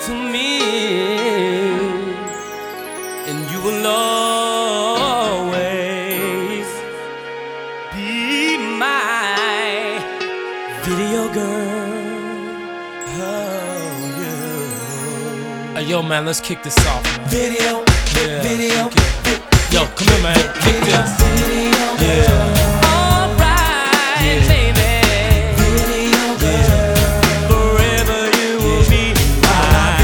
to me, and you will always be my video girl. Oh, yeah. Hey, yo, man, let's kick this off, man. Video, Yeah, video, okay. Yo, come here, man. Kick this. video, Yeah.